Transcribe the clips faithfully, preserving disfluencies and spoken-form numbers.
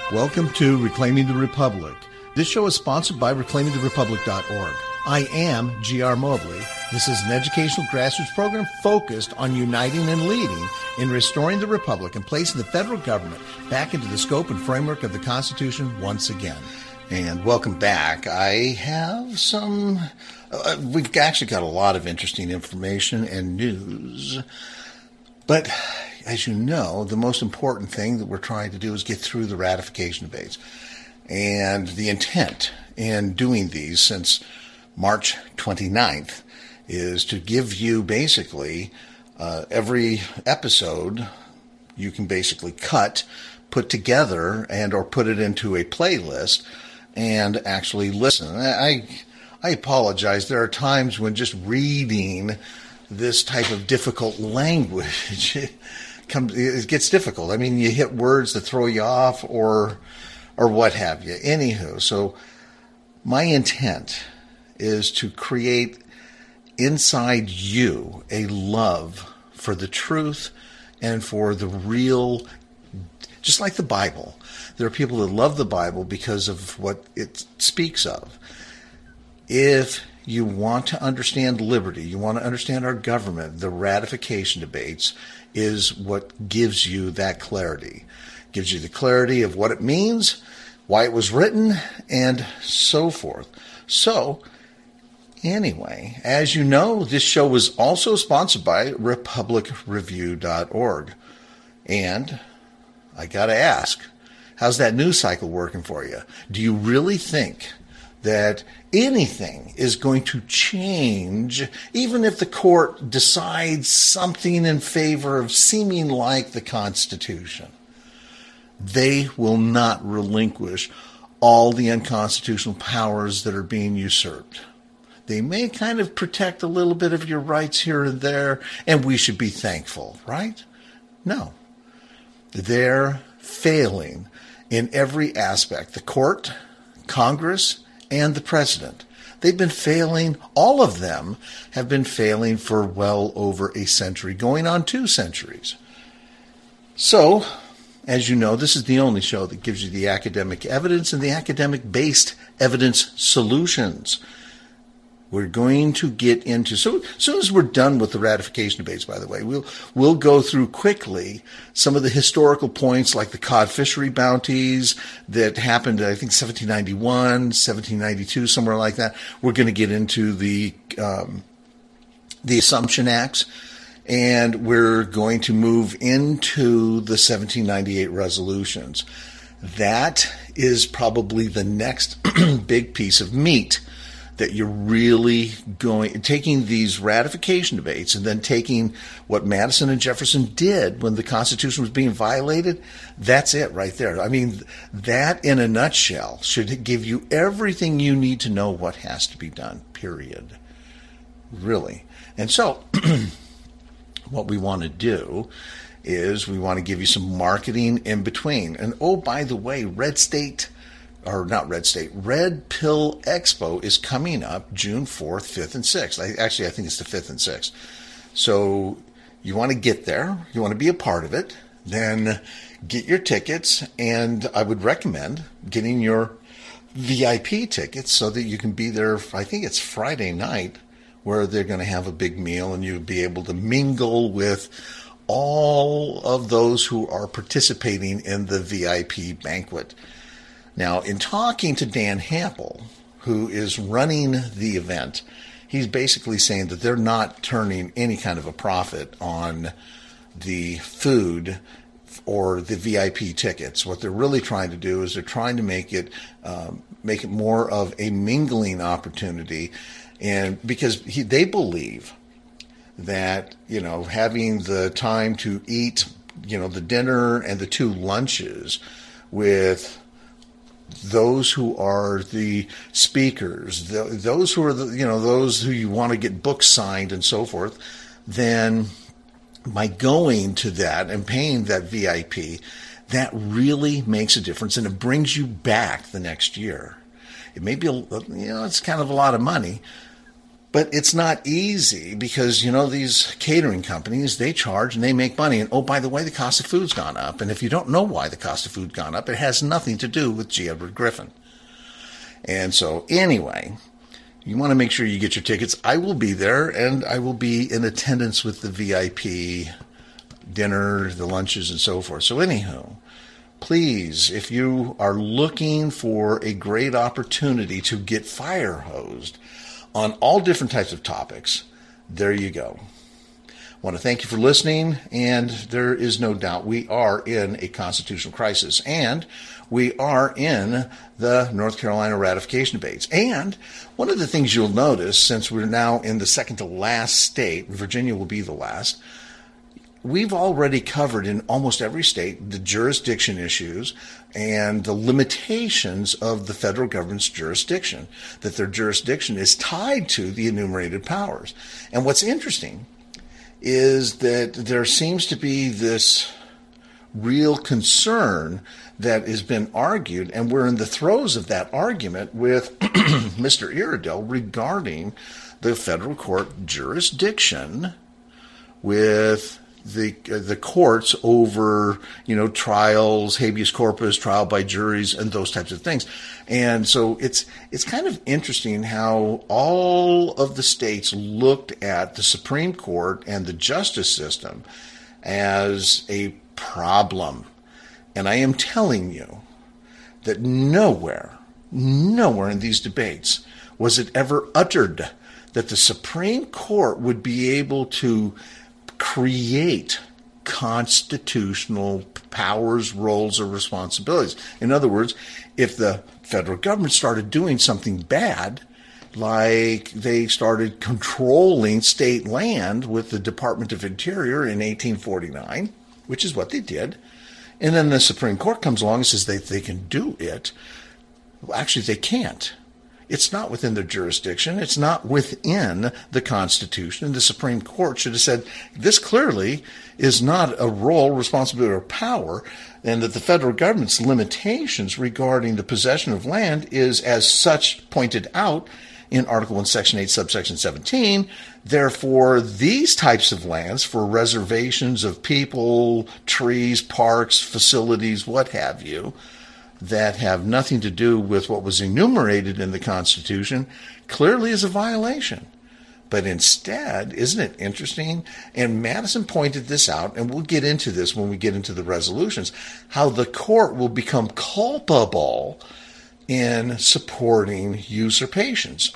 Welcome to Reclaiming the Republic. This show is sponsored by reclaiming the republic dot org. I am G R Mobley. This is an educational grassroots program focused on uniting and leading in restoring the republic and placing the federal government back into the scope and framework of the Constitution once again. And welcome back. I have some, uh, we've actually got a lot of interesting information and news. But as you know, the most important thing that we're trying to do is get through the ratification debates. And the intent in doing these since March twenty-ninth is to give you basically uh, every episode you can basically cut, put together, and or put it into a playlist and actually listen. I I apologize. There are times when just reading this type of difficult language it comes it gets difficult. I mean, you hit words that throw you off or or what have you. Anywho, so my intent is to create inside you a love for the truth and for the real, just like the Bible. There are people that love the Bible because of what it speaks of. If you want to understand liberty, you want to understand our government, the ratification debates is what gives you that clarity. Gives you the clarity of what it means, why it was written, and so forth. So, anyway, as you know, this show was also sponsored by republic review dot org. And I got to ask, how's that news cycle working for you? Do you really think that anything is going to change, even if the court decides something in favor of seeming like the Constitution? They will not relinquish all the unconstitutional powers that are being usurped. They may kind of protect a little bit of your rights here and there, and we should be thankful, right? No. They're failing in every aspect. The court, Congress, and the president. They've been failing, all of them have been failing for well over a century, going on two centuries. So, as you know, this is the only show that gives you the academic evidence and the academic-based evidence solutions. We're going to get into, so as soon as we're done with the ratification debates, by the way, we'll we'll go through quickly some of the historical points like the cod fishery bounties that happened, I think, seventeen ninety-one, seventeen ninety-two, somewhere like that. We're going to get into the um, the Assumption Acts, and we're going to move into the seventeen ninety-eight resolutions. That is probably the next big piece of meat that you're really going, taking these ratification debates and then taking what Madison and Jefferson did when the Constitution was being violated. That's it right there. I mean, that in a nutshell should give you everything you need to know what has to be done, period. Really. And so what we want to do is we want to give you some marketing in between. And oh, by the way, Red State or not Red State, Red Pill Expo is coming up June fourth, fifth, and sixth. I, actually, I think it's the fifth and sixth. So you want to get there. You want to be a part of it. Then get your tickets. And I would recommend getting your V I P tickets so that you can be there. I think it's Friday night where they're going to have a big meal and you'll be able to mingle with all of those who are participating in the V I P banquet. Now, in talking to Dan Hampel, who is running the event, he's basically saying that they're not turning any kind of a profit on the food or the V I P tickets. What they're really trying to do is they're trying to make it um, make it more of a mingling opportunity, and because he, they believe that, you know, having the time to eat, you know, the dinner and the two lunches with those who are the speakers, the, those who are the, you know, those who you want to get books signed and so forth, then by going to that and paying that V I P, that really makes a difference and it brings you back the next year. It may be, a, you know, it's kind of a lot of money, But it's not easy because, you know, these catering companies, they charge and they make money. And, oh, by the way, the cost of food's gone up. And if you don't know why the cost of food's gone up, it has nothing to do with G. Edward Griffin. And so, anyway, you want to make sure you get your tickets. I will be there, and I will be in attendance with the V I P dinner, the lunches, and so forth. So, anywho, please, if you are looking for a great opportunity to get fire hosed on all different types of topics, there you go. I want to thank you for listening, and there is no doubt we are in a constitutional crisis, and we are in the North Carolina ratification debates. And one of the things you'll notice, since we're now in the second to last state, Virginia will be the last, we've already covered in almost every state the jurisdiction issues and the limitations of the federal government's jurisdiction, that their jurisdiction is tied to the enumerated powers. And what's interesting is that there seems to be this real concern that has been argued, and we're in the throes of that argument with Mister Iredell regarding the federal court jurisdiction with the uh, the courts over, you know, trials, habeas corpus, trial by juries, and those types of things. And so it's it's kind of interesting how all of the states looked at the Supreme Court and the justice system as a problem. And I am telling you that nowhere, nowhere in these debates was it ever uttered that the Supreme Court would be able to create constitutional powers, roles, or responsibilities. In other words, if the federal government started doing something bad, like they started controlling state land with the Department of Interior in eighteen forty-nine, which is what they did, and then the Supreme Court comes along and says they, they can do it, well, actually they can't. It's not within their jurisdiction. It's not within the Constitution. And the Supreme Court should have said, this clearly is not a role, responsibility, or power, and that the federal government's limitations regarding the possession of land is as such pointed out in Article one, Section eight, subsection seventeen. Therefore, these types of lands for reservations of people, trees, parks, facilities, what have you, that have nothing to do with what was enumerated in the Constitution, clearly is a violation. But instead, isn't it interesting? And Madison pointed this out, and we'll get into this when we get into the resolutions, how the court will become culpable in supporting usurpations,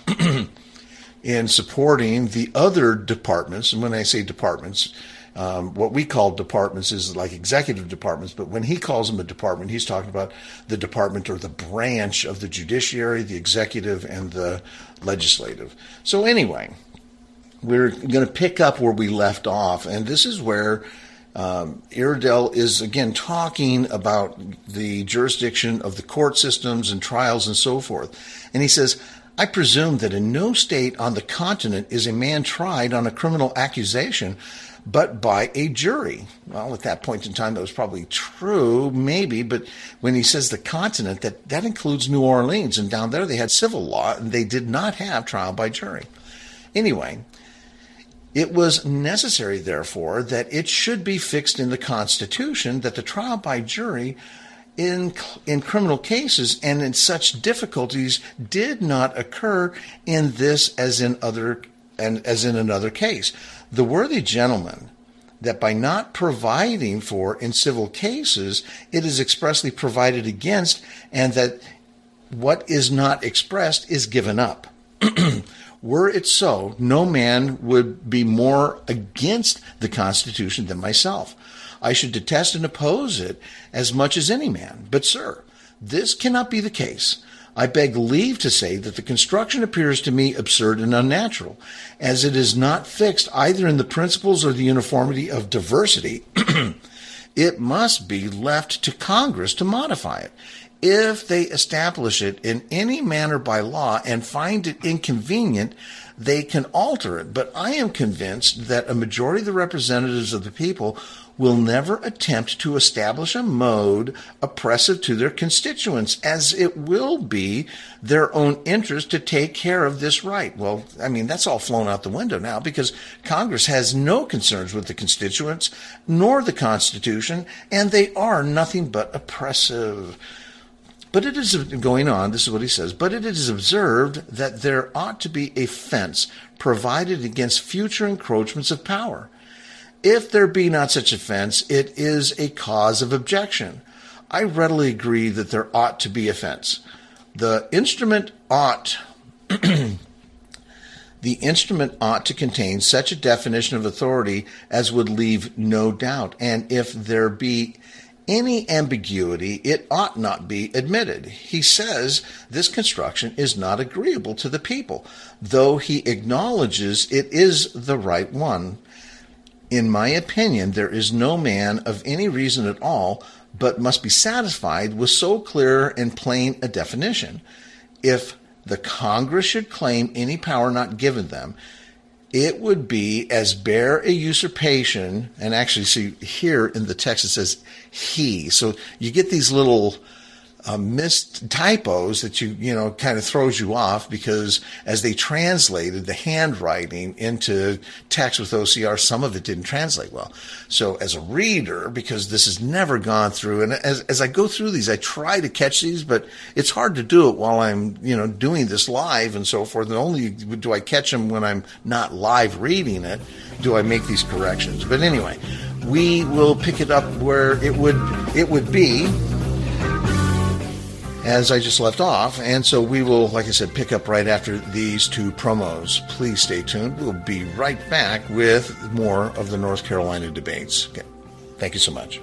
in supporting the other departments. And when I say departments, Um, what we call departments is like executive departments, but when he calls them a department, he's talking about the department or the branch of the judiciary, the executive, and the legislative. So anyway, we're going to pick up where we left off, and this is where um, Iredell is again talking about the jurisdiction of the court systems and trials and so forth. And he says, I presume that in no state on the continent is a man tried on a criminal accusation but by a jury. Well, at that point in time, that was probably true, maybe, but when he says the continent, that, that includes New Orleans, and down there they had civil law, and they did not have trial by jury. Anyway, it was necessary, therefore, that it should be fixed in the Constitution that the trial by jury in in criminal cases and in such difficulties did not occur in this as in other and as in another case. The worthy gentleman, that by not providing for in civil cases, it is expressly provided against, and that what is not expressed is given up. Were it so, no man would be more against the Constitution than myself. I should detest and oppose it as much as any man. But, sir, this cannot be the case. I beg leave to say that the construction appears to me absurd and unnatural, as it is not fixed either in the principles or the uniformity of diversity. It must be left to Congress to modify it. If they establish it in any manner by law and find it inconvenient, they can alter it. But I am convinced that a majority of the representatives of the people will never attempt to establish a mode oppressive to their constituents, as it will be their own interest to take care of this right. Well, I mean, that's all flown out the window now, because Congress has no concerns with the constituents nor the Constitution, and they are nothing but oppressive. But it is going on, this is what he says, but it is observed that there ought to be a fence provided against future encroachments of power. If there be not such a fence, it is a cause of objection. I readily agree that there ought to be a fence. The instrument ought the instrument ought to contain such a definition of authority as would leave no doubt, and if there be any ambiguity, it ought not be admitted. He says this construction is not agreeable to the people, though he acknowledges it is the right one. In my opinion, there is no man of any reason at all, but must be satisfied with so clear and plain a definition. If the Congress should claim any power not given them, it would be as bare a usurpation, and actually see here in the text it says he. So you get these little uh, missed typos that you, you know, kind of throws you off, because as they translated the handwriting into text with O C R, some of it didn't translate well. So as a reader, because this has never gone through, and as, as I go through these, I try to catch these, but it's hard to do it while I'm, you know, doing this live and so forth. And only do I catch them when I'm not live reading it, do I make these corrections. But anyway, we will pick it up where it would, it would be, as I just left off, and so we will, like I said, pick up right after these two promos. Please stay tuned. We'll be right back with more of the North Carolina debates. Okay. Thank you so much.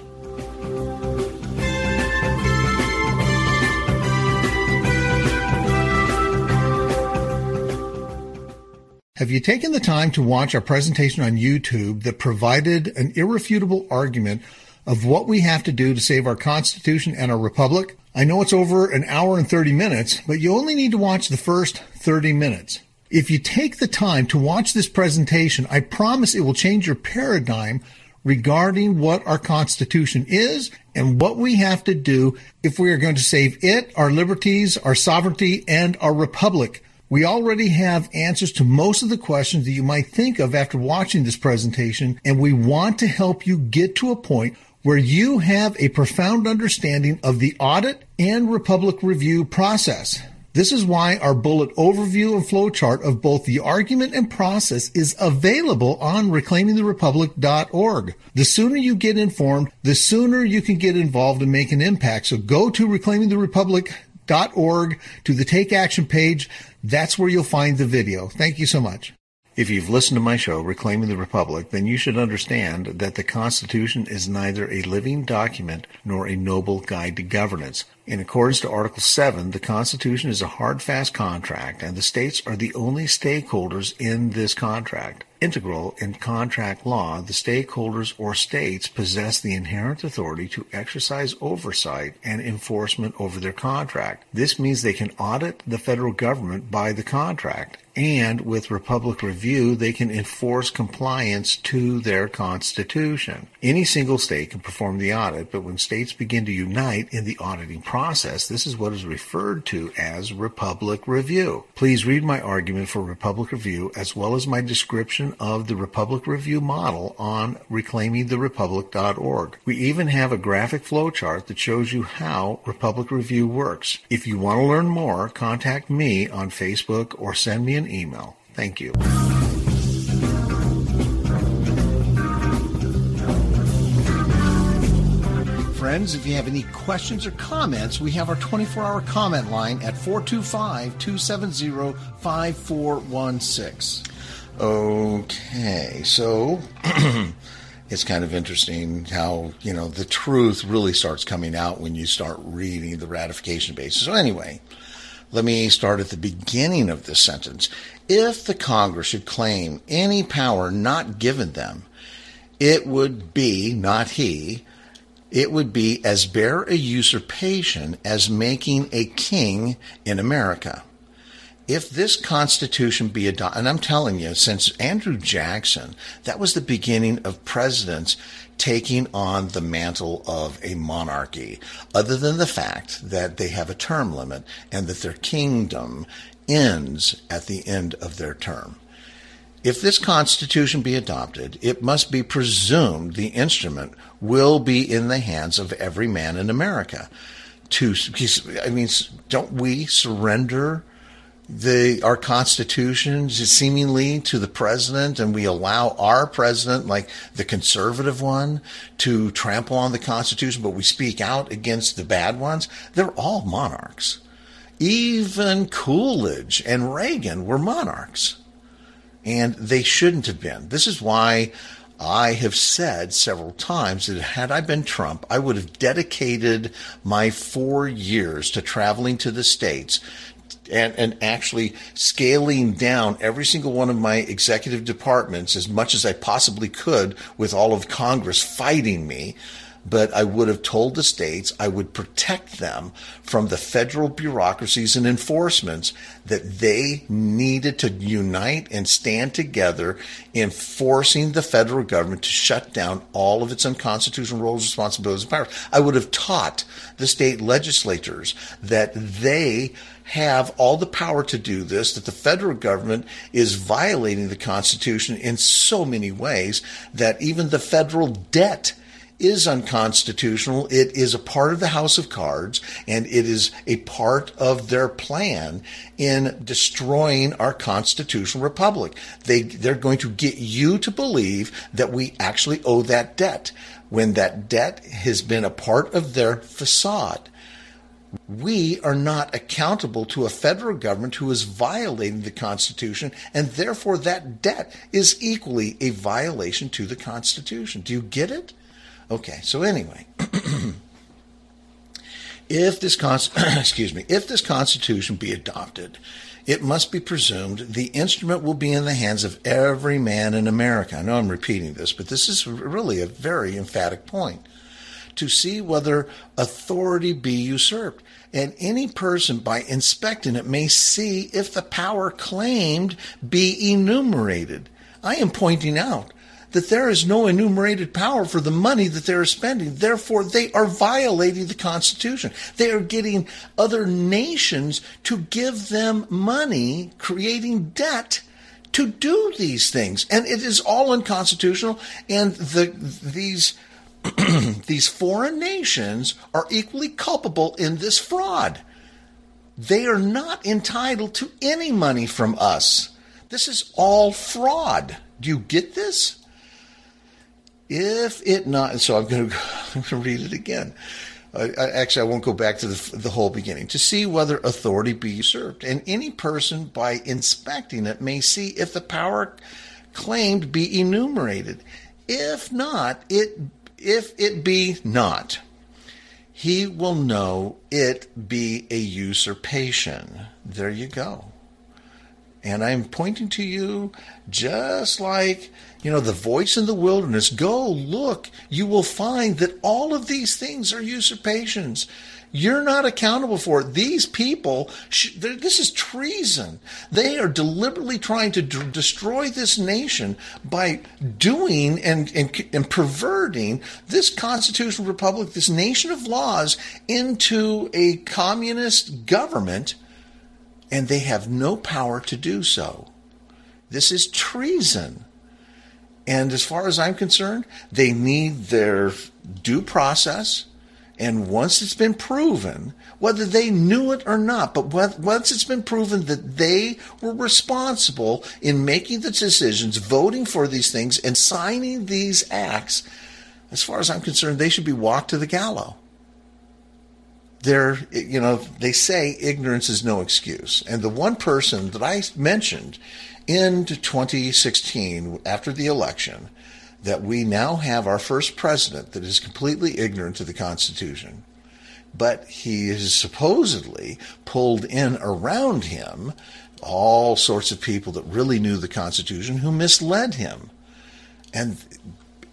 Have you taken the time to watch our presentation on YouTube that provided an irrefutable argument of what we have to do to save our Constitution and our Republic? I know it's over an hour and thirty minutes, but you only need to watch the first thirty minutes. If you take the time to watch this presentation, I promise it will change your paradigm regarding what our Constitution is and what we have to do if we are going to save it, our liberties, our sovereignty, and our Republic. We already have answers to most of the questions that you might think of after watching this presentation, and we want to help you get to a point where you have a profound understanding of the audit and Republic review process. This is why our bullet overview and flowchart of both the argument and process is available on reclaiming the republic dot org. The sooner you get informed, the sooner you can get involved and make an impact. So go to reclaiming the republic dot org to the Take Action page. That's where you'll find the video. Thank you so much. If you've listened to my show, Reclaiming the Republic, then you should understand that the Constitution is neither a living document nor a noble guide to governance. In accordance to Article seven, the Constitution is a hard, fast contract, and the states are the only stakeholders in this contract. Integral in contract law, the stakeholders or states possess the inherent authority to exercise oversight and enforcement over their contract. This means they can audit the federal government by the contract, and with Republic Review, they can enforce compliance to their Constitution. Any single state can perform the audit, but when states begin to unite in the auditing process, this is what is referred to as Republic Review. Please read my argument for Republic Review as well as my description of the Republic Review model on reclaiming the republic dot org. We even have a graphic flowchart that shows you how Republic Review works. If you want to learn more, contact me on Facebook or send me an email. Thank you. Friends, if you have any questions or comments, we have our twenty-four hour comment line at four two five, two seven zero, five four one six. Okay, so it's kind of interesting how, you know, the truth really starts coming out when you start reading the ratification basis. So anyway, let me start at the beginning of this sentence. If the Congress should claim any power not given them, it would be, not he, It would be as bare a usurpation as making a king in America. If this Constitution be adopted, and I'm telling you, since Andrew Jackson, that was the beginning of presidents taking on the mantle of a monarchy, other than the fact that they have a term limit and that their kingdom ends at the end of their term. If this Constitution be adopted, it must be presumed the instrument will be in the hands of every man in America. To, I mean, don't we surrender the our Constitution seemingly to the president, and we allow our president, like the conservative one, to trample on the Constitution, but we speak out against the bad ones? They're all monarchs. Even Coolidge and Reagan were monarchs. And they shouldn't have been. This is why I have said several times that had I been Trump, I would have dedicated my four years to traveling to the States and, and actually scaling down every single one of my executive departments as much as I possibly could with all of Congress fighting me. But I would have told the states I would protect them from the federal bureaucracies and enforcements, that they needed to unite and stand together in forcing the federal government to shut down all of its unconstitutional roles, responsibilities, and powers. I would have taught the state legislatures that they have all the power to do this, that the federal government is violating the Constitution in so many ways that even the federal debt is unconstitutional. It is a part of the House of Cards, and it is a part of their plan in destroying our constitutional republic. They, they're going to get you to believe that we actually owe that debt, when that debt has been a part of their facade. We are not accountable to a federal government who is violating the Constitution, and therefore that debt is equally a violation to the Constitution. Do you get it? Okay, so anyway, if this const- excuse me, if this Constitution be adopted, it must be presumed the instrument will be in the hands of every man in America. I know I'm repeating this, but this is really a very emphatic point. To see whether authority be usurped. And any person, by inspecting it, may see if the power claimed be enumerated. I am pointing out that there is no enumerated power for the money that they are spending. Therefore, they are violating the Constitution. They are getting other nations to give them money, creating debt to do these things. And it is all unconstitutional. And the these these foreign nations are equally culpable in this fraud. They are not entitled to any money from us. This is all fraud. Do you get this? If it not, so I'm going to, I'm going to read it again. Uh, actually, I won't go back to the, the whole beginning. To see whether authority be usurped, and any person by inspecting it may see if the power claimed be enumerated. If not, it if it be not, he will know it be a usurpation. There you go. And I'm pointing to you just like, you know, the voice in the wilderness. Go look. You will find that all of these things are usurpations. You're not accountable for it. These people, this is treason. They are deliberately trying to d- destroy this nation by doing and, and, and perverting this constitutional republic, this nation of laws, into a communist government. And they have no power to do so. This is treason. And as far as I'm concerned, they need their due process. And once it's been proven, whether they knew it or not, but once it's been proven that they were responsible in making the decisions, voting for these things, and signing these acts, as far as I'm concerned, they should be walked to the gallows. They're, you know, they say ignorance is no excuse. And the one person that I mentioned in twenty sixteen, after the election, that we now have our first president that is completely ignorant to the Constitution, but he is supposedly pulled in around him all sorts of people that really knew the Constitution who misled him. And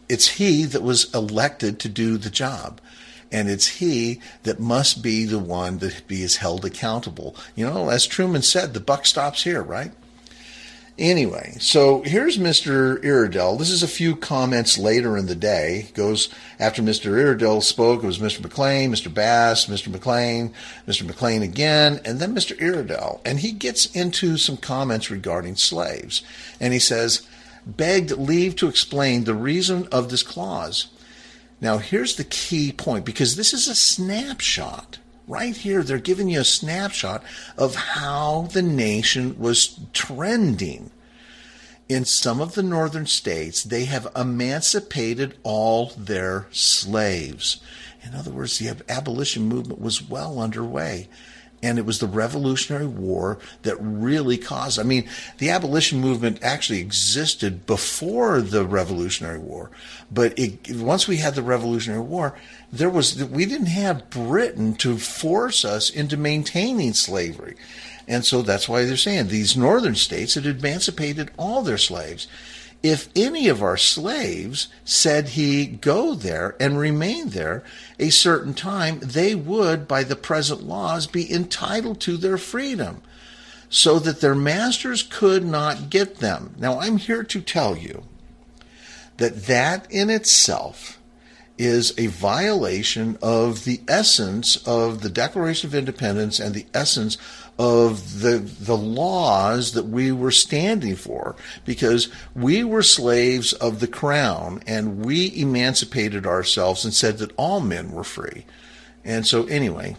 it's he that was elected to do the job. And it's he that must be the one that be is held accountable. You know, as Truman said, the buck stops here, right? Anyway, so here's Mister Iredell. This is a few comments later in the day. It goes after Mister Iredell spoke. It was Mister McLean, Mister Bass, Mister McLean, Mister McLean again, and then Mister Iredell. And he gets into some comments regarding slaves. And he says, begged leave to explain the reason of this clause. Now, here's the key point, because this is a snapshot. Right here, they're giving you a snapshot of how the nation was trending. In some of the northern states, they have emancipated all their slaves. In other words, the abolition movement was well underway. And it was the Revolutionary War that really caused, I mean, the abolition movement actually existed before the Revolutionary War. But it, once we had the Revolutionary War, there was, we didn't have Britain to force us into maintaining slavery. And so that's why they're saying these northern states had emancipated all their slaves. If any of our slaves said he go there and remain there a certain time, they would, by the present laws, be entitled to their freedom, so that their masters could not get them. Now, I'm here to tell you that that in itself is a violation of the essence of the Declaration of Independence and the essence of the the laws that we were standing for, because we were slaves of the crown and we emancipated ourselves and said that all men were free. And so anyway,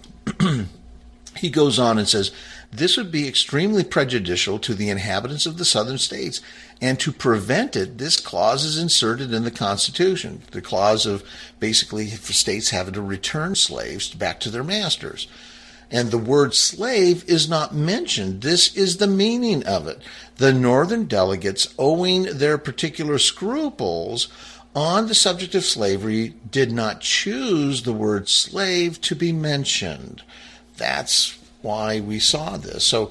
he goes on and says, this would be extremely prejudicial to the inhabitants of the southern states, and to prevent it, this clause is inserted in the Constitution, the clause of basically states having to return slaves back to their masters. And the word slave is not mentioned. This is the meaning of it. The northern delegates, owing their particular scruples on the subject of slavery, did not choose the word slave to be mentioned. That's why we saw this. So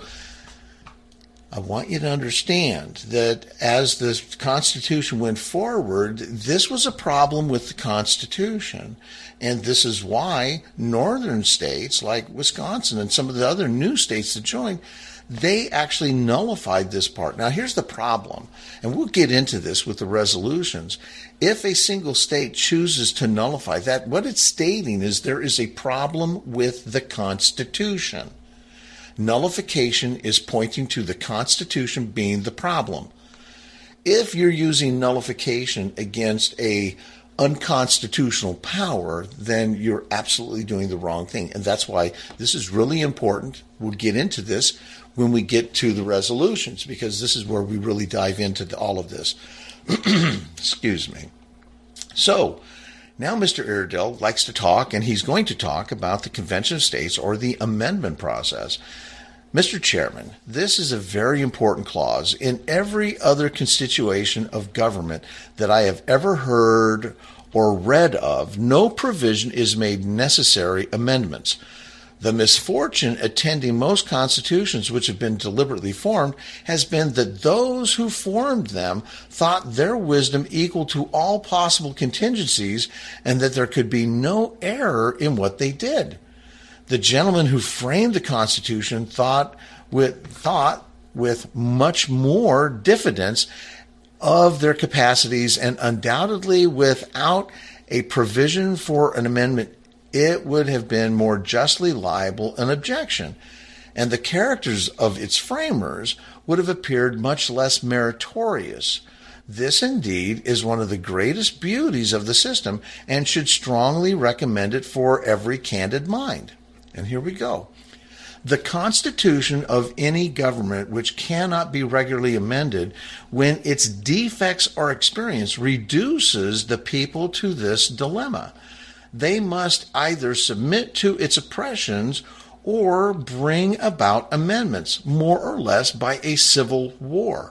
I want you to understand that as the Constitution went forward, this was a problem with the Constitution. And this is why northern states like Wisconsin and some of the other new states that joined, they actually nullified this part. Now, here's the problem, and we'll get into this with the resolutions. If a single state chooses to nullify that, what it's stating is there is a problem with the Constitution. Nullification is pointing to the Constitution being the problem. If you're using nullification against a unconstitutional power, then you're absolutely doing the wrong thing. And that's why this is really important. We'll get into this when we get to the resolutions, because this is where we really dive into all of this. Excuse me. So, now Mister Iredell likes to talk, and he's going to talk about the Convention of States, or the amendment process. Mister Chairman, this is a very important clause. In every other constitution of government that I have ever heard or read of, no provision is made necessary amendments. The misfortune attending most constitutions which have been deliberately formed has been that those who formed them thought their wisdom equal to all possible contingencies, and that there could be no error in what they did. The gentlemen who framed the Constitution thought with thought with much more diffidence of their capacities, and undoubtedly without a provision for an amendment, it would have been more justly liable an objection, and the characters of its framers would have appeared much less meritorious. This indeed is one of the greatest beauties of the system, and should strongly recommend it for every candid mind. And here we go. The constitution of any government which cannot be regularly amended when its defects are experienced reduces the people to this dilemma. They must either submit to its oppressions or bring about amendments, more or less by a civil war.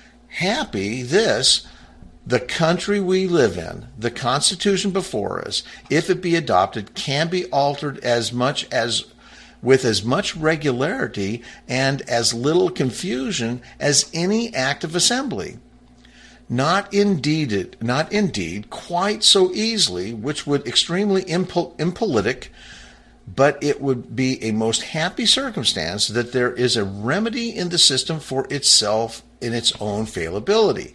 Happy this, the country we live in, the Constitution before us, if it be adopted, can be altered as much as with as much regularity and as little confusion as any act of assembly. Not indeed, not indeed quite so easily, which would extremely impol- impolitic, but it would be a most happy circumstance that there is a remedy in the system for itself in its own fallibility,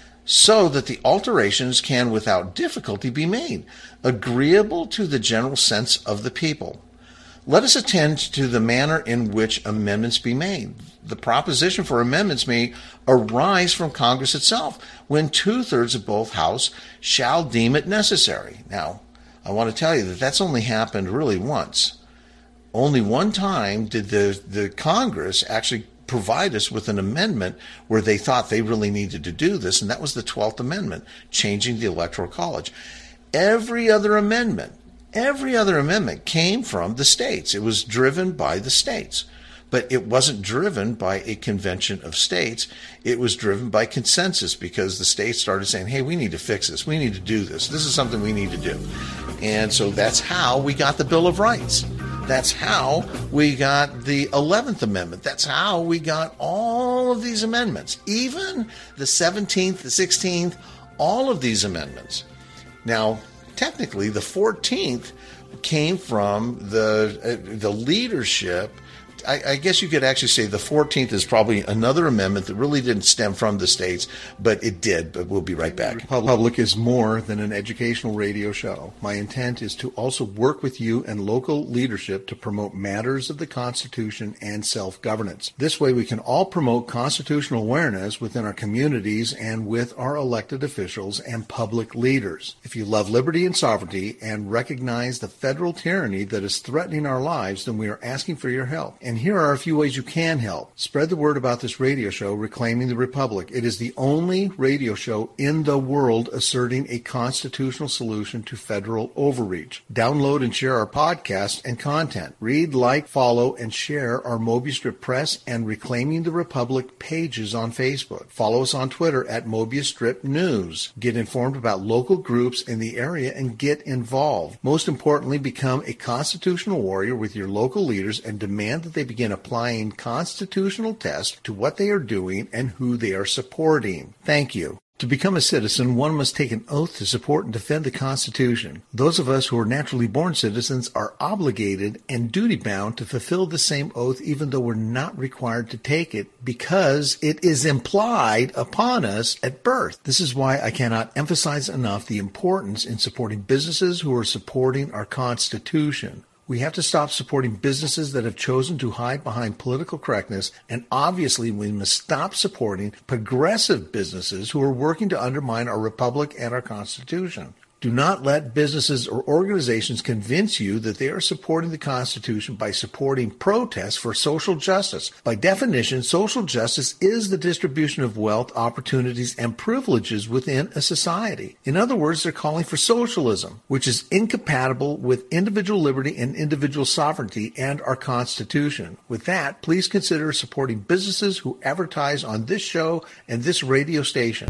so that the alterations can without difficulty be made, agreeable to the general sense of the people. Let us attend to the manner in which amendments be made. The proposition for amendments may arise from Congress itself, when two-thirds of both houses shall deem it necessary. Now, I want to tell you that that's only happened really once. Only one time did the, the Congress actually provide us with an amendment where they thought they really needed to do this, and that was the twelfth Amendment, changing the Electoral College. Every other amendment, every other amendment came from the states. It was driven by the states. But it wasn't driven by a convention of states. It was driven by consensus, because the states started saying, hey, we need to fix this. We need to do this. This is something we need to do. And so that's how we got the Bill of Rights. That's how we got the eleventh Amendment. That's how we got all of these amendments, even the seventeenth, the sixteenth, all of these amendments. Now, technically, the fourteenth came from the uh, the leadership. I, I guess you could actually say the fourteenth is probably another amendment that really didn't stem from the states, but it did. But we'll be right back. Republic is more than an educational radio show. My intent is to also work with you and local leadership to promote matters of the Constitution and self-governance. This way we can all promote constitutional awareness within our communities and with our elected officials and public leaders. If you love liberty and sovereignty and recognize the federal tyranny that is threatening our lives, then we are asking for your help. And here are a few ways you can help. Spread the word about this radio show, Reclaiming the Republic. It is the only radio show in the world asserting a constitutional solution to federal overreach. Download and share our podcast and content. Read, like, follow, and share our Mobius Strip Press and Reclaiming the Republic pages on Facebook. Follow us on Twitter at Mobius Strip News. Get informed about local groups in the area and get involved. Most importantly, become a constitutional warrior with your local leaders and demand that they begin applying constitutional tests to what they are doing and who they are supporting. Thank you. To become a citizen, one must take an oath to support and defend the Constitution. Those of us who are naturally born citizens are obligated and duty-bound to fulfill the same oath, even though we're not required to take it, because it is implied upon us at birth. This is why I cannot emphasize enough the importance in supporting businesses who are supporting our Constitution. We have to stop supporting businesses that have chosen to hide behind political correctness, and obviously we must stop supporting progressive businesses who are working to undermine our republic and our Constitution. Do not let businesses or organizations convince you that they are supporting the Constitution by supporting protests for social justice. By definition, social justice is the distribution of wealth, opportunities, and privileges within a society. In other words, they're calling for socialism, which is incompatible with individual liberty and individual sovereignty and our Constitution. With that, please consider supporting businesses who advertise on this show and this radio station.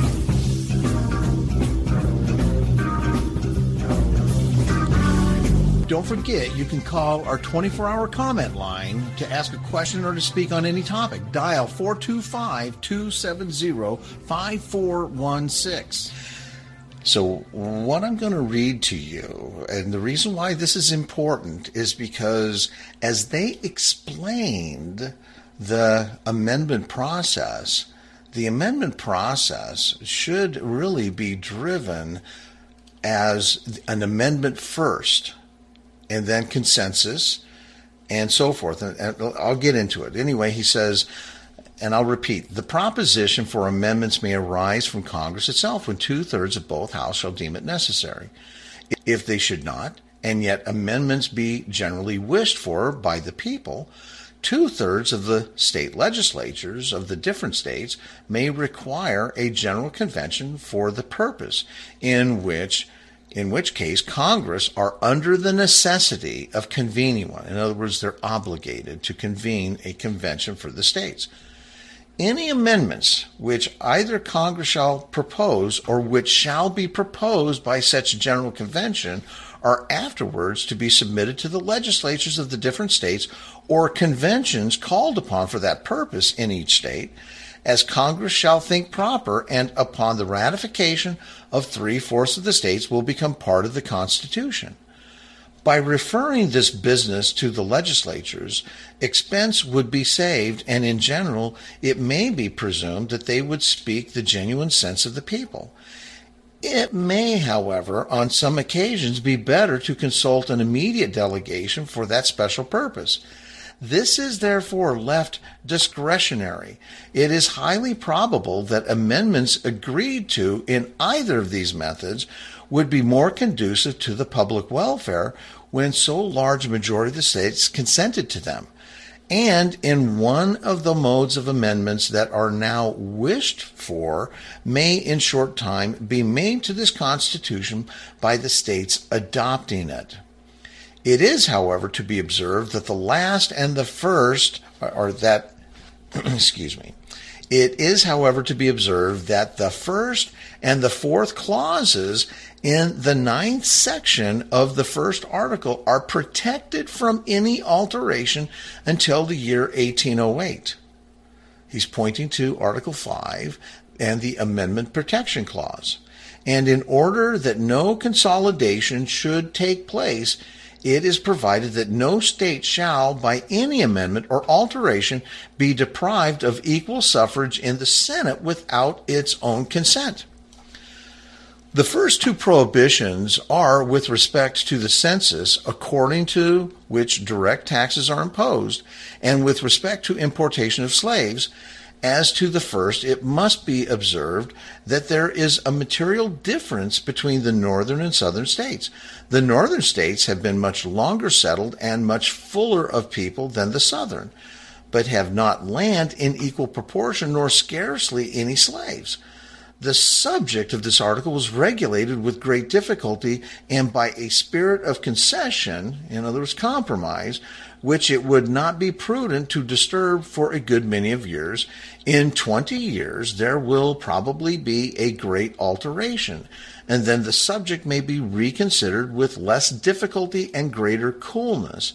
Don't forget, you can call our twenty-four hour comment line to ask a question or to speak on any topic. Dial four two five, two seven zero, five four one six. So what I'm going to read to you, and the reason why this is important, is because as they explained the amendment process, the amendment process should really be driven as an amendment first, and then consensus, and so forth. And, and I'll get into it. Anyway, he says, and I'll repeat, the proposition for amendments may arise from Congress itself when two-thirds of both houses shall deem it necessary. If they should not, and yet amendments be generally wished for by the people, two-thirds of the state legislatures of the different states may require a general convention for the purpose, in which in which case Congress are under the necessity of convening one. In other words, they're obligated to convene a convention for the states. Any amendments which either Congress shall propose or which shall be proposed by such general convention are afterwards to be submitted to the legislatures of the different states or conventions called upon for that purpose in each state, as Congress shall think proper, and upon the ratification of three-fourths of the states will become part of the Constitution. By referring this business to the legislatures, expense would be saved, and in general, it may be presumed that they would speak the genuine sense of the people. It may, however, on some occasions be better to consult an immediate delegation for that special purpose. This is therefore left discretionary. It is highly probable that amendments agreed to in either of these methods would be more conducive to the public welfare when so large a majority of the states consented to them. And in one of the modes of amendments that are now wished for may in short time be made to this Constitution by the states adopting it. It is, however, to be observed that the last and the first, or that, excuse me, it is, however, to be observed that the first and the fourth clauses in the ninth section of the first article are protected from any alteration until the year eighteen oh eight. He's pointing to Article five and the Amendment Protection Clause. And in order that no consolidation should take place, it is provided that no state shall, by any amendment or alteration, be deprived of equal suffrage in the Senate without its own consent. The first two prohibitions are with respect to the census, according to which direct taxes are imposed, and with respect to importation of slaves. As to the first, it must be observed that there is a material difference between the northern and southern states. The northern states have been much longer settled and much fuller of people than the southern, but have not land in equal proportion nor scarcely any slaves. The subject of this article was regulated with great difficulty and by a spirit of concession, in other words, compromise, which it would not be prudent to disturb for a good many of years. In twenty years, there will probably be a great alteration, and then the subject may be reconsidered with less difficulty and greater coolness.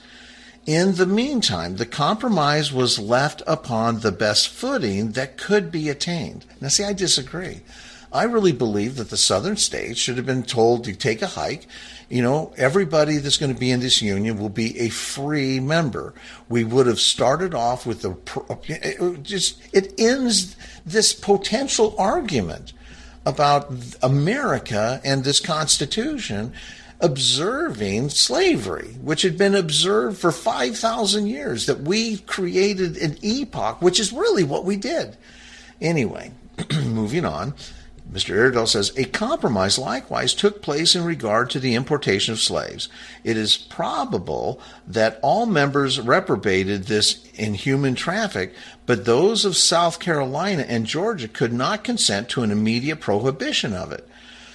In the meantime, the compromise was left upon the best footing that could be attained. Now, see, I disagree. I really believe that the southern states should have been told to take a hike. You know, everybody that's going to be in this union will be a free member. We would have started off with the, it just, it ends this potential argument about America and this Constitution observing slavery, which had been observed for five thousand years, that we created an epoch, which is really what we did. Anyway, moving on. Mister Iredell says, a compromise likewise took place in regard to the importation of slaves. It is probable that all members reprobated this inhuman traffic, but those of South Carolina and Georgia could not consent to an immediate prohibition of it.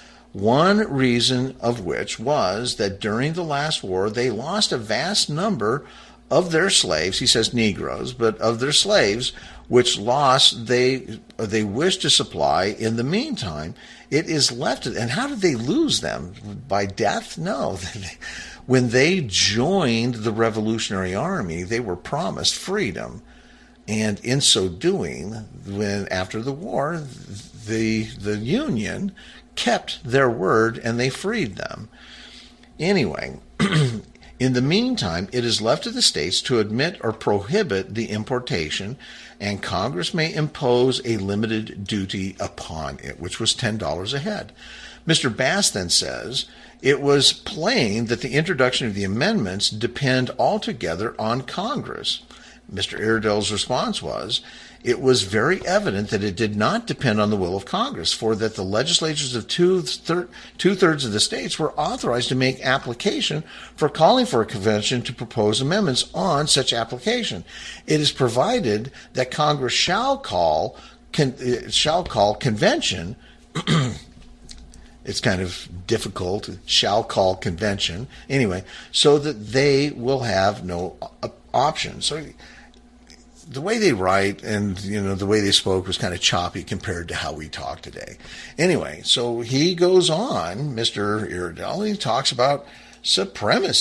One reason of which was that during the last war they lost a vast number of their slaves, he says Negroes, but of their slaves, which loss they they wish to supply in the meantime. It is left, and how did they lose them? By death? No. When they joined the Revolutionary Army, they were promised freedom, and in so doing, when after the war, the the Union kept their word and they freed them. Anyway, in the meantime, it is left to the states to admit or prohibit the importation, and Congress may impose a limited duty upon it, which was ten dollars a head. Mister Bass then says, it was plain that the introduction of the amendments depend altogether on Congress. Mister Iredell's response was, it was very evident that it did not depend on the will of Congress, for that the legislatures of two thir- two-thirds of the states were authorized to make application for calling for a convention to propose amendments on such application. It is provided that Congress shall call con- shall call convention. It's kind of difficult. Shall call convention anyway, so that they will have no uh, option. So the way they write and, you know, the way they spoke was kind of choppy compared to how we talk today. Anyway, so he goes on, Mister Iredell, he talks about supremacy.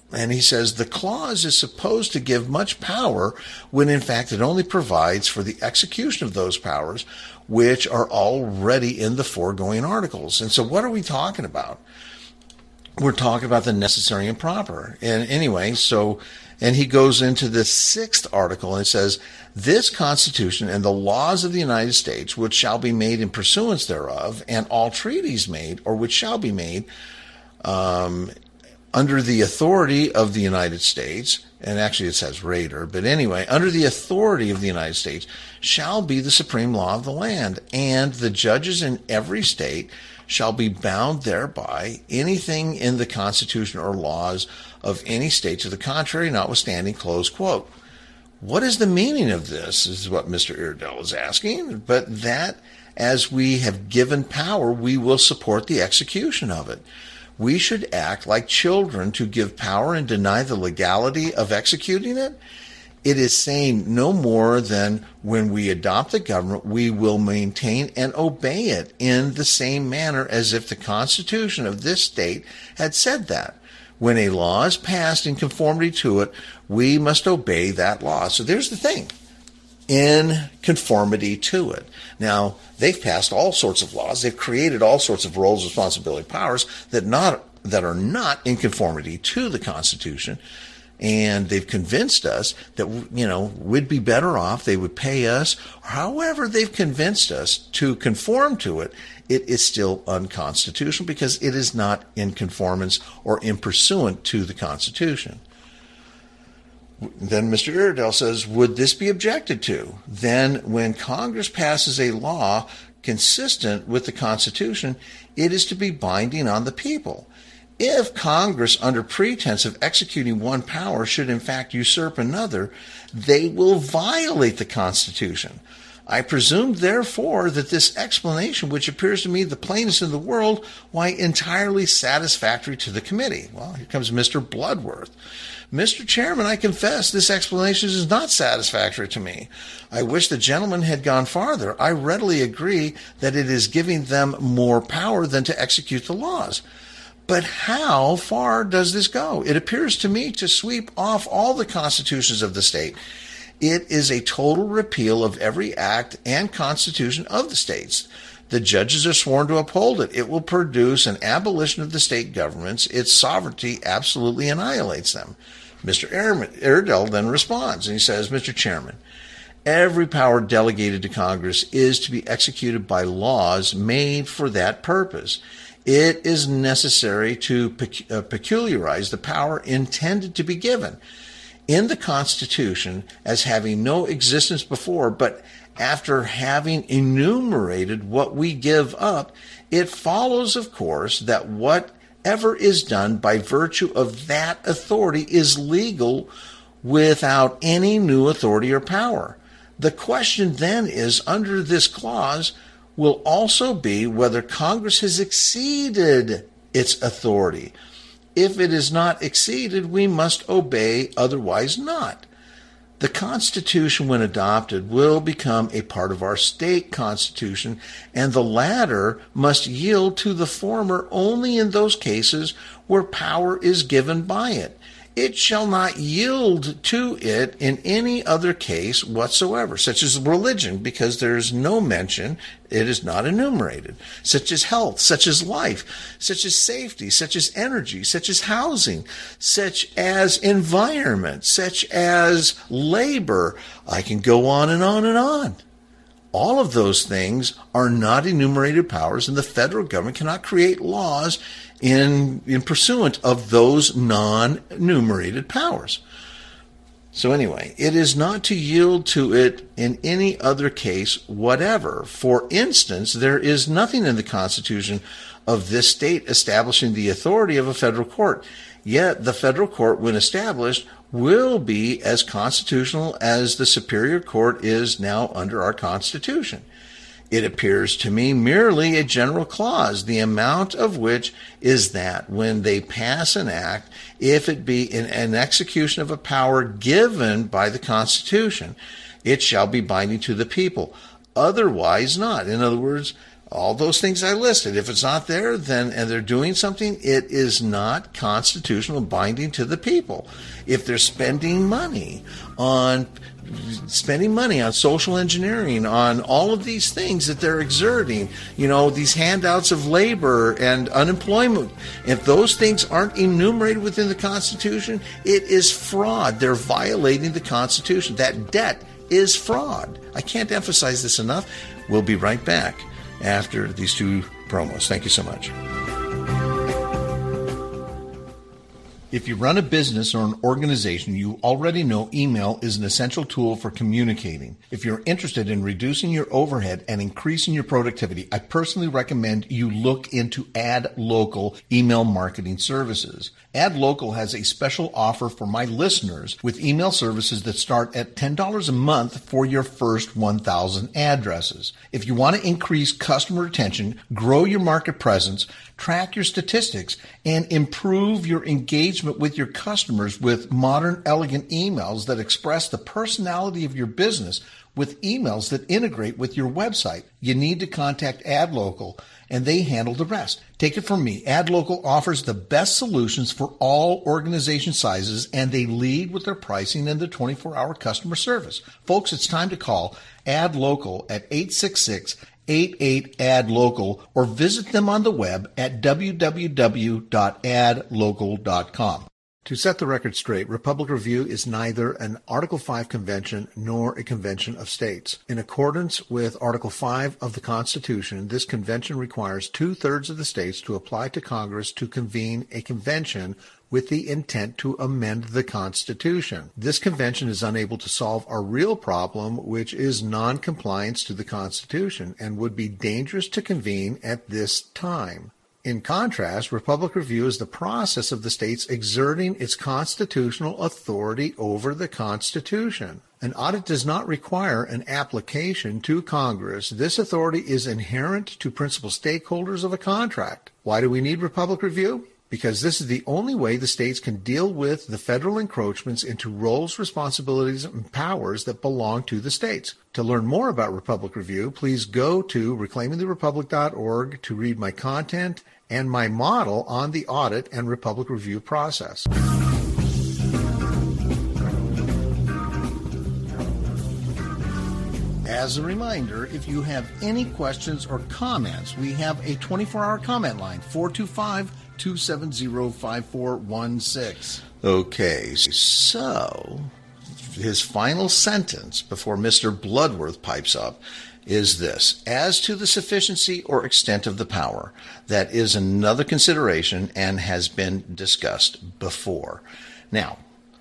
And he says the clause is supposed to give much power when in fact it only provides for the execution of those powers which are already in the foregoing articles. And so what are we talking about? We're talking about the necessary and proper. And anyway, so, and he goes into the sixth article and it says, this Constitution and the laws of the United States, which shall be made in pursuance thereof, and all treaties made, or which shall be made, um, under the authority of the United States, and actually it says Raider, but anyway, under the authority of the United States, shall be the supreme law of the land, and the judges in every state shall be bound thereby, anything in the Constitution or laws of any state to the contrary, notwithstanding, close quote. What is the meaning of this, is what Mister Iredell is asking, but that as we have given power, we will support the execution of it. We should act like children to give power and deny the legality of executing it. It is saying no more than when we adopt the government, we will maintain and obey it in the same manner as if the Constitution of this state had said that. When a law is passed in conformity to it, we must obey that law. So there's the thing. In conformity to it. Now, they've passed all sorts of laws. They've created all sorts of roles, responsibility, powers that not that are not in conformity to the Constitution. And they've convinced us that, you know, we'd be better off. They would pay us. However, they've convinced us to conform to it. It is still unconstitutional because it is not in conformance or in pursuant to the Constitution. Then Mister Iredell says, would this be objected to? Then when Congress passes a law consistent with the Constitution, it is to be binding on the people. If Congress, under pretense of executing one power, should in fact usurp another, they will violate the Constitution. I presume, therefore, that this explanation, which appears to me the plainest in the world, why entirely satisfactory to the committee. Well, here comes Mister Bloodworth. Mister Chairman, I confess this explanation is not satisfactory to me. I wish the gentleman had gone farther. I readily agree that it is giving them more power than to execute the laws. But how far does this go? It appears to me to sweep off all the constitutions of the state. It is a total repeal of every act and constitution of the states. The judges are sworn to uphold it. It will produce an abolition of the state governments. Its sovereignty absolutely annihilates them. Mister Iredell then responds, and he says, Mister Chairman, every power delegated to Congress is to be executed by laws made for that purpose. It is necessary to pec- uh, peculiarize the power intended to be given in the Constitution as having no existence before, but after having enumerated what we give up, it follows, of course, that whatever is done by virtue of that authority is legal without any new authority or power. The question then is, under this clause, will also be whether Congress has exceeded its authority. If it is not exceeded, we must obey, otherwise not. The Constitution, when adopted, will become a part of our state constitution, and the latter must yield to the former only in those cases where power is given by it. It shall not yield to it in any other case whatsoever, such as religion, because there is no mention, it is not enumerated, such as health, such as life, such as safety, such as energy, such as housing, such as environment, such as labor. I can go on and on and on. All of those things are not enumerated powers, and the federal government cannot create laws in, in pursuant of those non-enumerated powers. So anyway, it is not to yield to it in any other case whatever. For instance, there is nothing in the Constitution of this state establishing the authority of a federal court. Yet the federal court, when established, will be as constitutional as the superior court is now under our Constitution. It appears to me merely a general clause, the amount of which is that when they pass an act, if it be in an execution of a power given by the Constitution, it shall be binding to the people. Otherwise not. In other words, all those things I listed. If it's not there, then and they're doing something, it is not constitutional binding to the people. If they're spending money on spending money on social engineering, on all of these things that they're exerting, you know, these handouts of labor and unemployment, if those things aren't enumerated within the Constitution, it is fraud. They're violating the Constitution. That debt is fraud. I can't emphasize this enough. We'll be right back after these two promos. Thank you so much. If you run a business or an organization, you already know email is an essential tool for communicating. If you're interested in reducing your overhead and increasing your productivity, I personally recommend you look into AdLocal email marketing services. AdLocal has a special offer for my listeners with email services that start at ten dollars a month for your first one thousand addresses. If you want to increase customer retention, grow your market presence, track your statistics, and improve your engagement with your customers with modern, elegant emails that express the personality of your business with emails that integrate with your website, you need to contact AdLocal, and they handle the rest. Take it from me. AdLocal offers the best solutions for all organization sizes, and they lead with their pricing and their twenty-four hour customer service. Folks, it's time to call AdLocal at eight six six, eight eight, A D local or visit them on the web at w w w dot ad local dot com. To set the record straight, Republic Review is neither an Article five convention nor a convention of states. In accordance with Article five of the Constitution, this convention requires two-thirds of the states to apply to Congress to convene a convention with the intent to amend the Constitution. This convention is unable to solve our real problem, which is non-compliance to the Constitution, and would be dangerous to convene at this time. In contrast, Republic Review is the process of the states exerting its constitutional authority over the Constitution. An audit does not require an application to Congress. This authority is inherent to principal stakeholders of a contract. Why do we need Republic Review? Because this is the only way the states can deal with the federal encroachments into roles, responsibilities, and powers that belong to the states. To learn more about Republic Review, please go to reclaiming the republic dot org to read my content and my model on the audit and Republic Review process. As a reminder, if you have any questions or comments, we have a twenty-four hour comment line, four two five, two seven zero, five four one six. Okay, so his final sentence before Mister Bloodworth pipes up is this: as to the sufficiency or extent of the power, that is another consideration and has been discussed before. Now,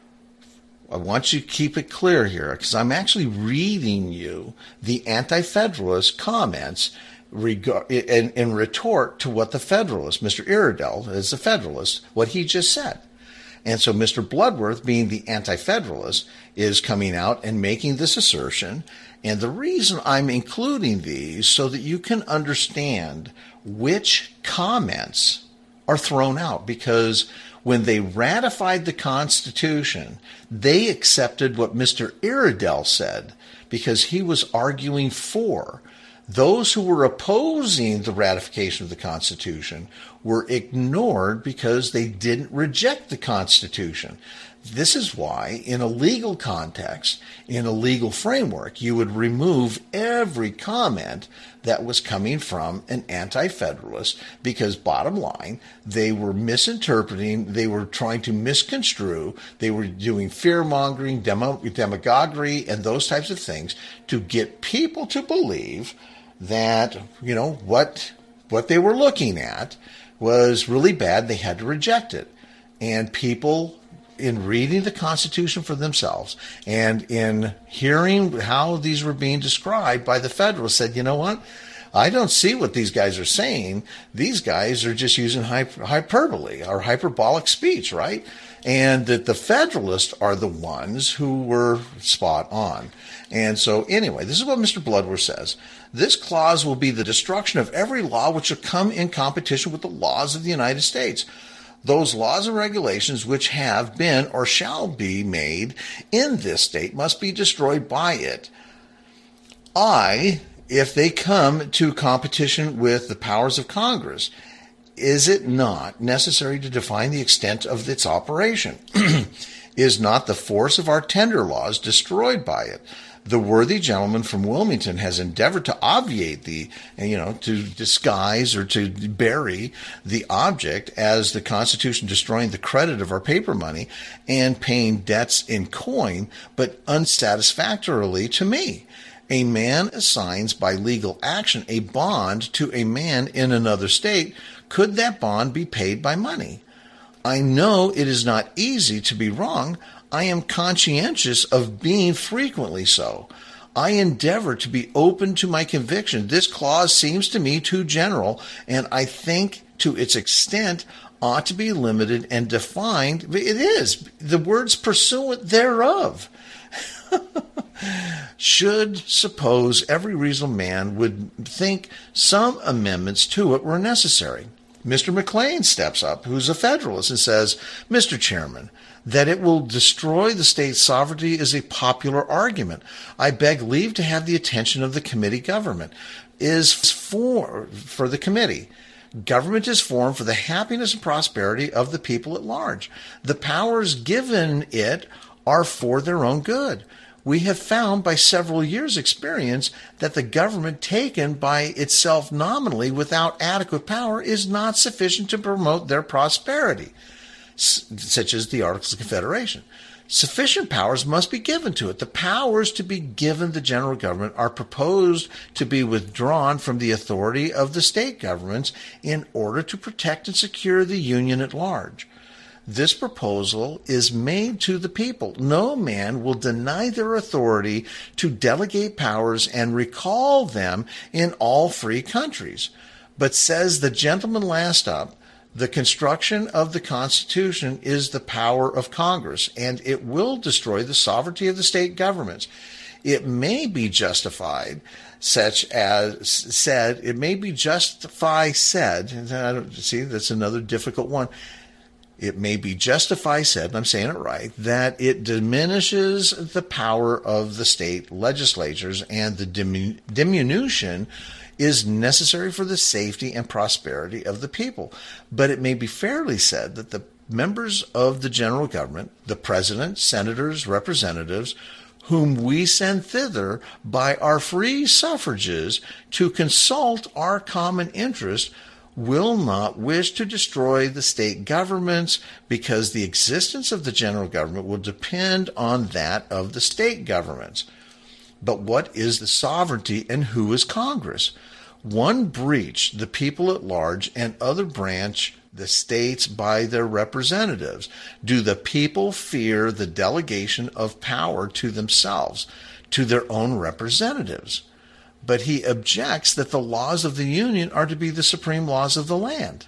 I want you to keep it clear here, because I'm actually reading you the Anti-Federalist comments regard, in, in retort to what the Federalist, Mister Iredell, as a Federalist, what he just said. And so Mister Bloodworth, being the Anti-Federalist, is coming out and making this assertion. And the reason I'm including these so that you can understand which comments are thrown out, because when they ratified the Constitution, they accepted what Mister Iredell said because he was arguing for. Those who were opposing the ratification of the Constitution were ignored because they didn't reject the Constitution. This is why, in a legal context, in a legal framework, you would remove every comment that was coming from an anti-federalist, because bottom line, they were misinterpreting, they were trying to misconstrue, they were doing fear-mongering, demo, demagoguery, and those types of things to get people to believe that, you know, what what they were looking at was really bad. They had to reject it. And people, in reading the Constitution for themselves and in hearing how these were being described by the Federalists, said, you know what? I don't see what these guys are saying. These guys are just using hyper- hyperbole or hyperbolic speech, right? And that the Federalists are the ones who were spot on. And so anyway, this is what Mister Bloodworth says. This clause will be the destruction of every law which shall come in competition with the laws of the United States. Those laws and regulations which have been or shall be made in this state must be destroyed by it. I, if they come to competition with the powers of Congress, is it not necessary to define the extent of its operation? Is not the force of our tender laws destroyed by it? The worthy gentleman from Wilmington has endeavored to obviate the, you know, to disguise or to bury the object as the Constitution destroying the credit of our paper money and paying debts in coin, but unsatisfactorily to me. A man assigns by legal action a bond to a man in another state. Could that bond be paid by money? I know it is not easy to be wrong. I am conscientious of being frequently so. I endeavor to be open to my conviction. This clause seems to me too general, and I think to its extent ought to be limited and defined. It is. The words pursuant thereof. Should suppose every reasonable man would think some amendments to it were necessary. Mister McLean steps up, who's a Federalist, and says, Mister Chairman, that it will destroy the state's sovereignty is a popular argument. I beg leave to have the attention of the committee government. Is for, for the committee. Government is formed for the happiness and prosperity of the people at large. The powers given it are for their own good. We have found by several years' experience that the government taken by itself nominally without adequate power is not sufficient to promote their prosperity, such as the Articles of Confederation. Sufficient powers must be given to it. The powers to be given the general government are proposed to be withdrawn from the authority of the state governments in order to protect and secure the Union at large. This proposal is made to the people. No man will deny their authority to delegate powers and recall them in all free countries. But says the gentleman last up, the construction of the Constitution is the power of Congress, and it will destroy the sovereignty of the state governments. It may be justified, such as said, it may be justify said, I don't, see, that's another difficult one. It may be justified said, and I'm saying it right, that it diminishes the power of the state legislatures and the dimin- diminution is necessary for the safety and prosperity of the people. But it may be fairly said that the members of the general government, the president, senators, representatives, whom we send thither by our free suffrages to consult our common interest, will not wish to destroy the state governments because the existence of the general government will depend on that of the state governments. But what is the sovereignty and who is Congress? One breach the people at large and other branch the states by their representatives. Do the people fear the delegation of power to themselves, to their own representatives? But he objects that the laws of the Union are to be the supreme laws of the land.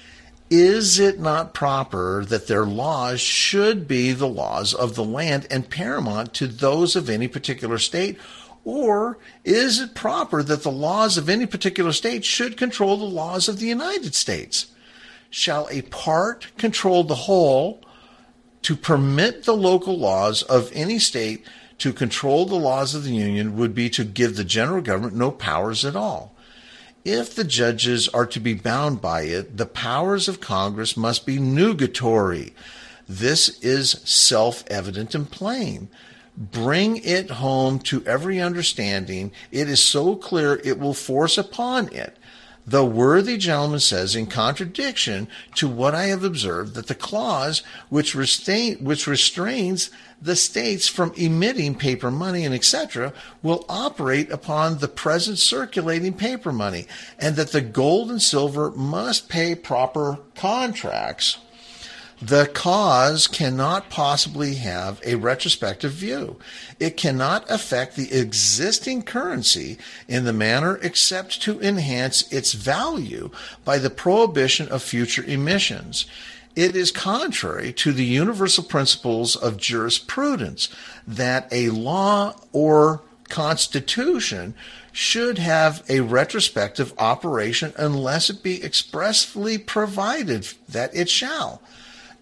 Is it not proper that their laws should be the laws of the land and paramount to those of any particular state? Or is it proper that the laws of any particular state should control the laws of the United States? Shall a part control the whole? To permit the local laws of any state to control the laws of the Union would be to give the general government no powers at all. If the judges are to be bound by it, the powers of Congress must be nugatory. This is self-evident and plain. Bring it home to every understanding. It is so clear it will force upon it. The worthy gentleman says, in contradiction to what I have observed, that the clause which, restrain, which restrains the states from emitting paper money and et cetera will operate upon the present circulating paper money, and that the gold and silver must pay proper contracts. The cause cannot possibly have a retrospective view. It cannot affect the existing currency in the manner except to enhance its value by the prohibition of future emissions. It is contrary to the universal principles of jurisprudence that a law or constitution should have a retrospective operation unless it be expressly provided that it shall.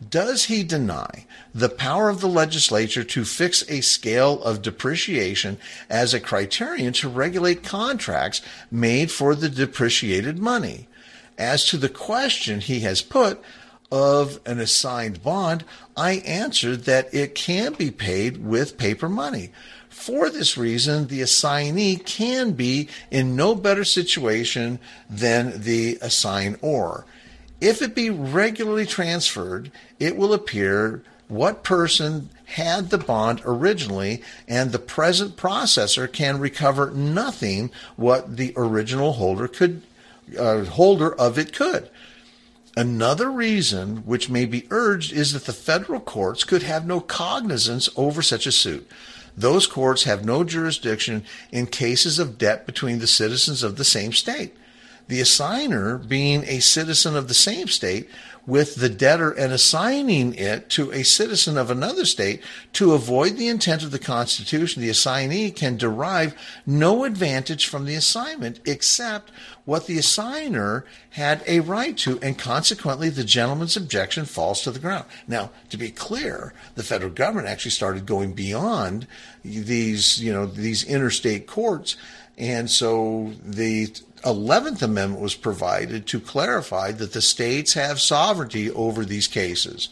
Does he deny the power of the legislature to fix a scale of depreciation as a criterion to regulate contracts made for the depreciated money? As to the question he has put of an assigned bond, I answered that it can be paid with paper money. For this reason, the assignee can be in no better situation than the assignor. If it be regularly transferred, it will appear what person had the bond originally, and the present processor can recover nothing what the original holder could uh, holder of it could. Another reason which may be urged is that the federal courts could have no cognizance over such a suit. Those courts have no jurisdiction in cases of debt between the citizens of the same state. The assigner being a citizen of the same state, with the debtor and assigning it to a citizen of another state, to avoid the intent of the Constitution, the assignee can derive no advantage from the assignment except what the assigner had a right to, and consequently the gentleman's objection falls to the ground. Now, to be clear, the federal government actually started going beyond these, you know, these interstate courts, and so the eleventh Amendment was provided to clarify that the states have sovereignty over these cases.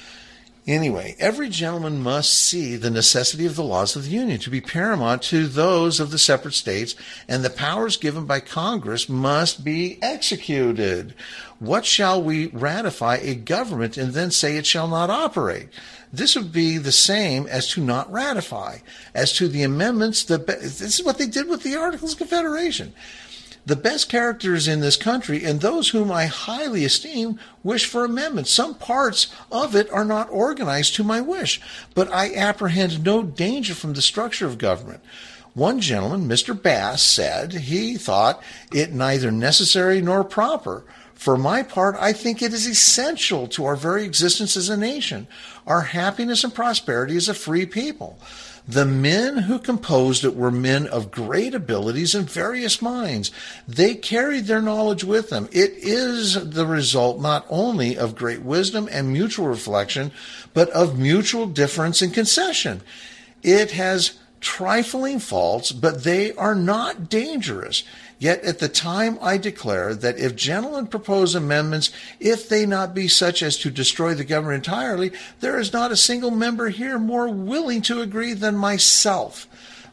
Anyway, every gentleman must see the necessity of the laws of the Union to be paramount to those of the separate states, and the powers given by Congress must be executed. What shall we ratify a government and then say it shall not operate? This would be the same as to not ratify. As to the amendments, the be- this is what they did with the Articles of Confederation. The best characters in this country, and those whom I highly esteem, wish for amendments. Some parts of it are not organized to my wish, but I apprehend no danger from the structure of government. One gentleman, Mister Bass, said he thought it neither necessary nor proper. For my part, I think it is essential to our very existence as a nation, our happiness and prosperity as a free people. The men who composed it were men of great abilities and various minds. They carried their knowledge with them. It is the result not only of great wisdom and mutual reflection, but of mutual difference and concession. It has trifling faults, but they are not dangerous. Yet at the time I declare that if gentlemen propose amendments, if they not be such as to destroy the government entirely, there is not a single member here more willing to agree than myself.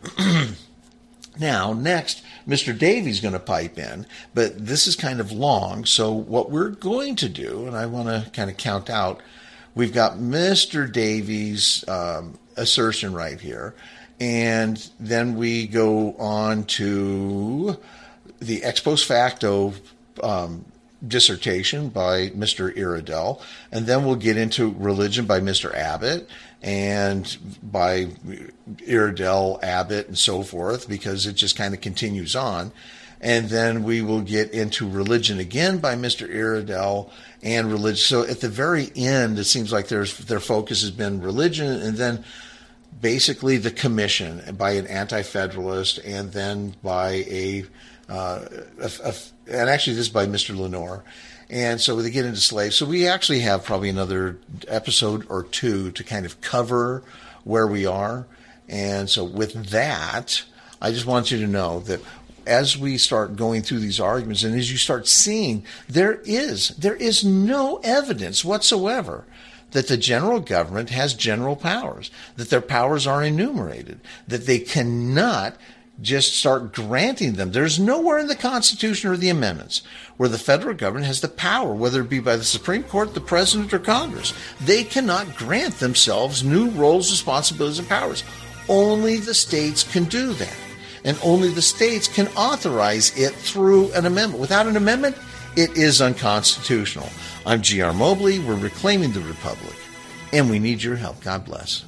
Now, next, Mister Davies is going to pipe in, but this is kind of long, so what we're going to do, and I want to kind of count out, we've got Mister Davies' um, assertion right here, and then we go on to the ex post facto um, dissertation by Mister Iredell, and then we'll get into religion by Mister Abbott and by Iredell, Abbott, and so forth, because it just kind of continues on. And then we will get into religion again by Mister Iredell and religion. So at the very end, it seems like there's their focus has been religion, and then basically the commission by an anti-federalist, and then by a Uh, a, a, and actually this is by Mister Lenore. And so they get into slaves. So we actually have probably another episode or two to kind of cover where we are. And so with that, I just want you to know that as we start going through these arguments, and as you start seeing, there is, there is no evidence whatsoever that the general government has general powers, that their powers are enumerated, that they cannot just start granting them. There's nowhere in the Constitution or the amendments where the federal government has the power, whether it be by the Supreme Court, the President, or Congress. They cannot grant themselves new roles, responsibilities, and powers. Only the states can do that. And only the states can authorize it through an amendment. Without an amendment, it is unconstitutional. I'm G R Mobley. We're reclaiming the Republic, and we need your help. God bless.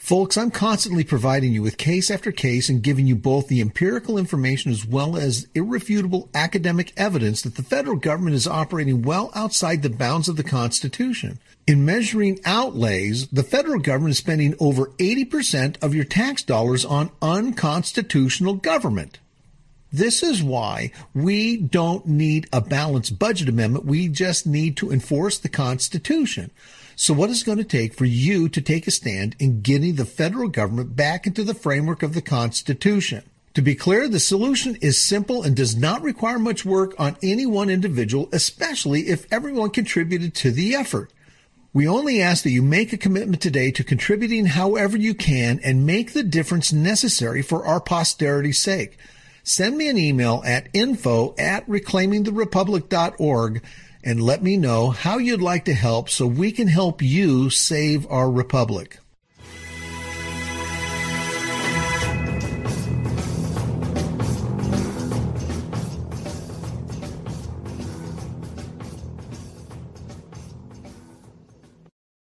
Folks, I'm constantly providing you with case after case and giving you both the empirical information as well as irrefutable academic evidence that the federal government is operating well outside the bounds of the Constitution. In measuring outlays, the federal government is spending over eighty percent of your tax dollars on unconstitutional government. This is why we don't need a balanced budget amendment. We just need to enforce the Constitution. So what is it going to take for you to take a stand in getting the federal government back into the framework of the Constitution? To be clear, the solution is simple and does not require much work on any one individual, especially if everyone contributed to the effort. We only ask that you make a commitment today to contributing however you can and make the difference necessary for our posterity's sake. Send me an email at info at reclaiming the republic dot org and let me know how you'd like to help so we can help you save our republic.